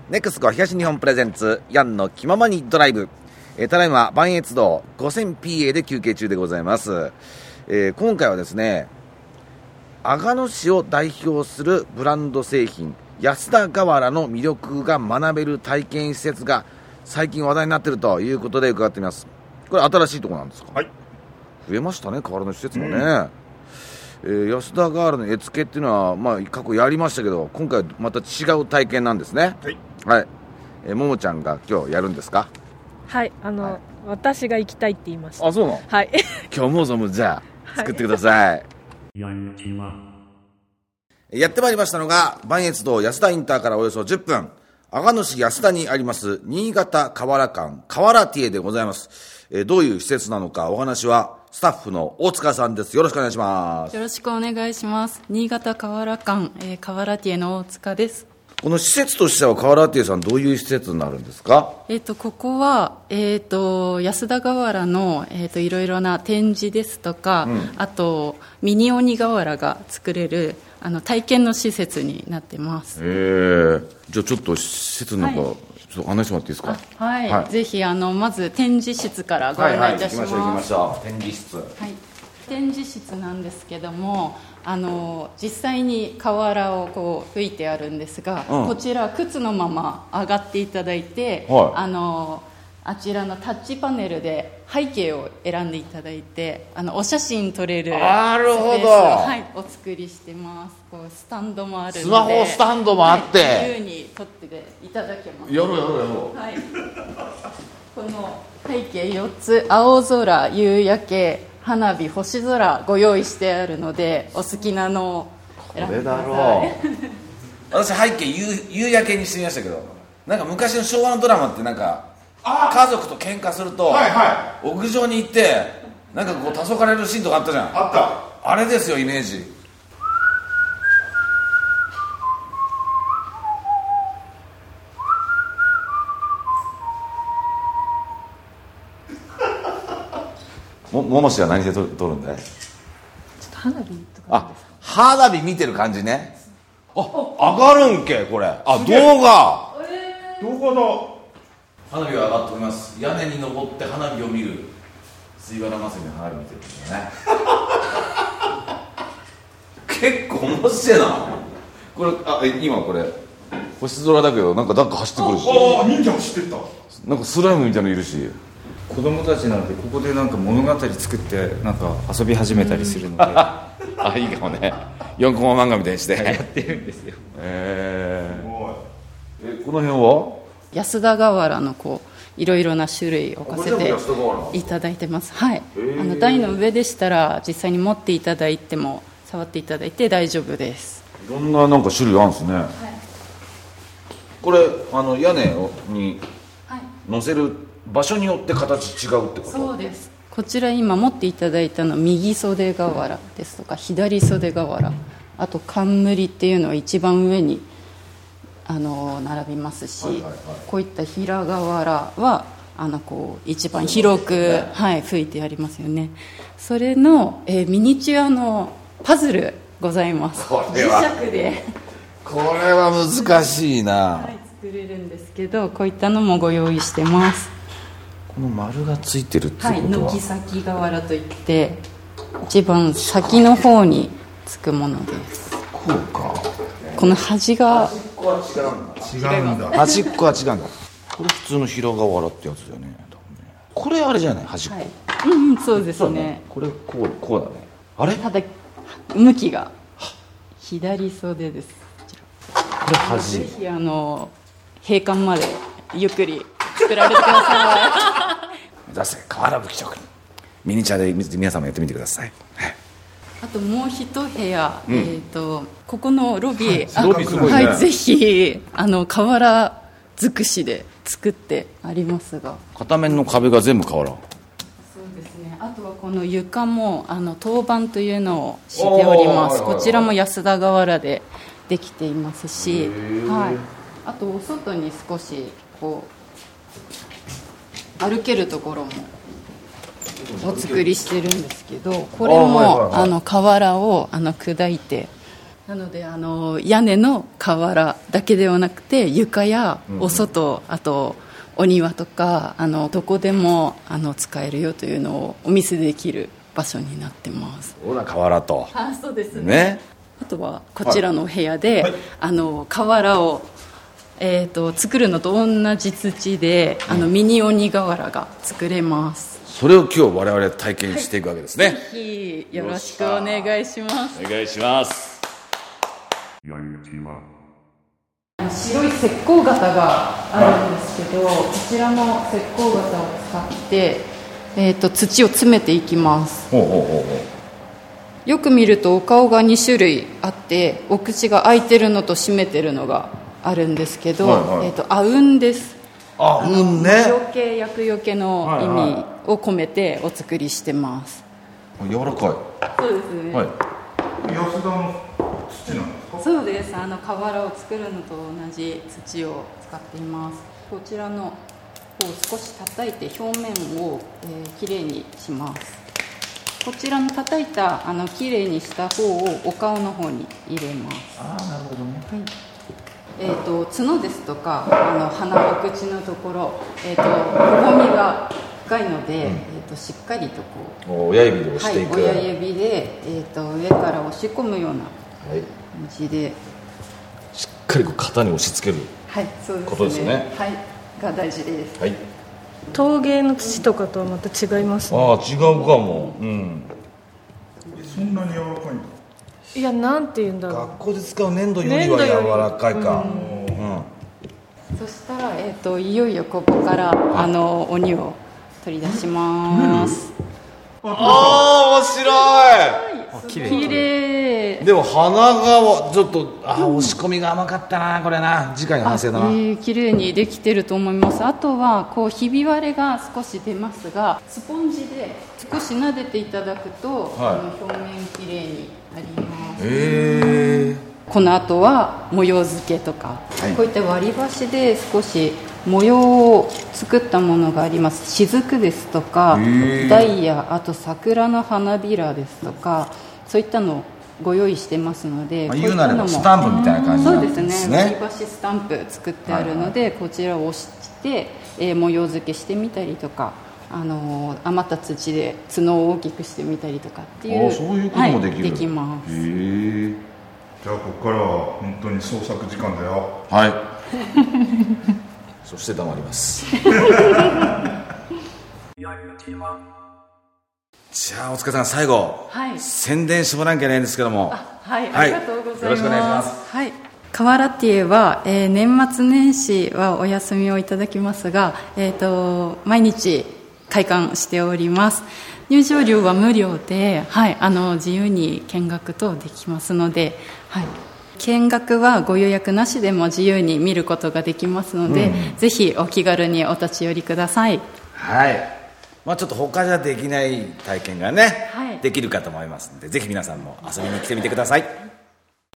ネクスコ東日本プレゼンツヤンの気ままにドライブ。ただいま磐越道 5000PA で休憩中でございます。今回はですね、阿賀野市を代表するブランド製品安田瓦の魅力が学べる体験施設が最近話題になっているということで伺っています。これ新しいところなんですか？ はい、 増えましたね、瓦の施設もね。安田瓦の絵付けっていうのは、過去やりましたけど、今回はまた違う体験なんですね。はい、ももちゃんが今日やるんですか？ はい、私が行きたいって言いました。 あ、そうなの？ はい今日もぞもじゃあ作ってください。やってまいりましたのが磐越道安田インターからおよそ10分、阿賀野市安田にあります新潟瓦館瓦ティエでございます。どういう施設なのかお話はスタッフの大塚さんです。よろしくお願いします。 よろしくお願いします。新潟瓦館、瓦ティエの大塚です。 この施設としては瓦ティエさんどういう施設になるんですか？ ここは、安田瓦の、いろいろな展示ですとか、あとミニ鬼瓦が作れる体験の施設になってます。 じゃあちょっと施設の中、ちょっと案内してもらっていいですか？ はい、ぜひまず展示室からご案内いたします。 行きましょう。展示室。 展示室なんですけども、実際に瓦をこう吹いてあるんですが、こちら靴のまま上がっていただいて、あちらのタッチパネルで背景を選んでいただいてお写真撮れるスペースを、お作りしてます。こうスタンドもあるので、 スマホスタンドもあって、 自由に撮っていただけます。 やろう、 この背景4つ、青空、夕焼け、花火、星空ご用意してあるので、お好きなのを選んでください。これだろう私背景夕焼けにしてみましたけど、なんか昔の昭和のドラマってなんか家族と喧嘩すると、屋上に行ってなんかこう黄昏れるシーンとかあったじゃん。 あった。 あれですよ、イメージ。ももしは何で撮るんだい？ ちょっと花火とか。 花火見てる感じね。上がるんけこれ。動画だ。 花火は上がっております。屋根に登って花火を見る水原祭りの花火見てるんだね結構面白いなこれ。今これ星空だけど、なんか走ってくるし、 忍者走ってった。 なんかスライムみたいなのいるし、 子供たちなんでここでなんか物語作ってなんか遊び始めたりするので、 いいかもね。4コマ漫画みたいにしてやってるんですよ。 この辺は安田瓦のいろいろな種類を置かせていただいてます。台の上でしたら実際に持っていただいても触っていただいて大丈夫です。 いろんななんか種類あるんですね。これ屋根に乗せる場所によって形違うってこと？ そうです。こちら今持っていただいたの右袖瓦ですとか左袖瓦、あと冠っていうのは一番上に並びますし、こういった平瓦は一番広く、吹いてありますよね。それの、ミニチュアのパズルございます。磁石でこれは難しいな、 作れるんですけど、こういったのもご用意してます。 この丸がついてるってことは、 軒先瓦といって一番先の方につくものです。 こうか。 この端が端っこは違うんだ。 端っこは違うんだ。これ普通の平瓦ってやつだよね。これあれじゃない、端っこ。 そうですね。 これこうだね。あれただ向きが左袖です。 これ端。 ぜひ閉館までゆっくり作られてください。 目指せ瓦吹き職人。ミニチュアで皆さんもやってみてください。 あともう一部屋、ここのロビー、 ロビーすごいね。 ぜひ瓦尽くしで作ってありますが、 片面の壁が全部瓦。 そうですね。あとはこの床も陶板というのをしております。こちらも安田瓦でできていますし、あとお外に少し歩けるところもお作りしてるんですけど、これも瓦を砕いてなので屋根の瓦だけではなくて床やお外、あとお庭とかどこでも使えるよというのをお見せできる場所になってます。 ほら瓦とそうですね。 あとはこちらのお部屋で、瓦を、作るのと同じ土でミニ鬼瓦が作れます。 それを今日我々体験していくわけですね。 ぜひよろしくお願いします。 お願いします。 白い石膏型があるんですけど、こちらの石膏型を使って、土を詰めていきます。よく見るとお顔が2種類あって、お口が開いてるのと閉めてるのがあるんですけど、あうんです。 ね。 除け厄除けの意味を込めてお作りしてます。 柔らかい。 そうですね。 安田の土なんですか？ そうです。瓦を作るのと同じ土を使っています。こちらの方を少し叩いて表面を、きれいにします。こちらの叩いたきれいにした方をお顔の方に入れます。 なるほどね。 角ですとか鼻お口のところ、くぼみが深いので、しっかりとこう親指で押していく。 親指で、上から押し込むような感じで、 しっかりこう型に押し付ける、 そうですね、 ことですね。 が大事です。 陶芸の土とかとはまた違いますね。 違うかも。 そんなに柔らかいんだ。 いや、なんて言うんだろう。 学校で使う粘土よりは柔らかいか。 そしたら、いよいよここから鬼を取り出します。 面白い。 きれい。 でも鼻がちょっと押し込みが甘かったな、これな。次回の反省だな。 きれいにできてると思います。あとはこうひび割れが少し出ますが、スポンジで少し撫でていただくと、表面きれいになります。この後は模様付けとか、こういった割り箸で少し模様を作ったものがあります。雫ですとかダイヤ、あと桜の花びらですとか、そういったのをご用意してますので、 言うなればスタンプみたいな感じなんですね。 そうですね、割り箸スタンプ作ってあるので、こちらを押して、模様付けしてみたりとか、余った土で角を大きくしてみたりとかっていう、 そういうこともできる。 できます。 じゃあここからは本当に創作時間だよ。 そして黙ります。じゃあお疲れさん、最後、宣伝してもらわなきゃいけないんですけども。 ありがとうございます。 よろしくお願いします。 瓦亭は、年末年始はお休みをいただきますが、毎日開館しております。入場料は無料で、自由に見学等できますので、見学はご予約なしでも自由に見ることができますので、ぜひお気軽にお立ち寄りください。 ちょっと他じゃできない体験がね、できるかと思いますので、ぜひ皆さんも遊びに来てみてください。